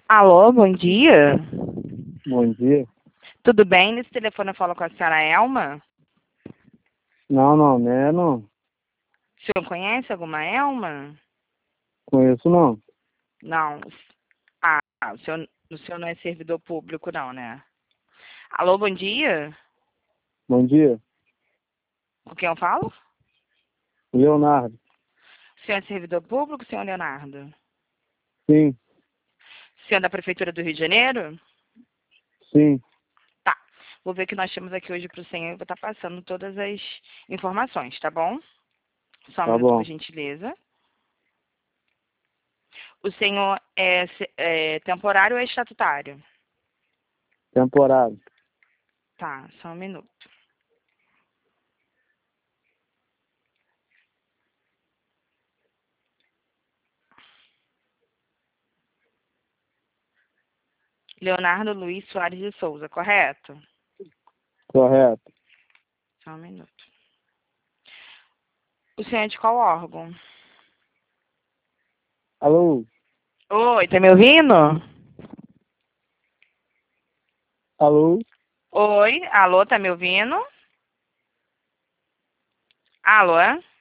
Alô, bom dia. Bom dia. Tudo bem? Nesse telefone eu falo com a senhora Elma. Não, né? Não. O senhor conhece alguma Elma? Conheço não. Não. Ah, o senhor não é servidor público, não, né? Alô, bom dia. Bom dia. Com quem eu falo? Leonardo. O senhor é servidor público, senhor Leonardo? Sim, O senhor é da Prefeitura do Rio de Janeiro? sim. Tá. Vou ver o que nós temos aqui hoje para o senhor e vou estar passando todas as informações, tá bom? Só um Tá minuto, por bom. gentileza. O senhor é temporário ou é estatutário? Temporário. Tá, só um minuto. Leonardo Luiz Soares de Souza, correto? Correto. Só um minuto. O senhor é de qual órgão? Alô? Oi, tá me ouvindo? Alô? Oi, alô, tá me ouvindo? Alô, é?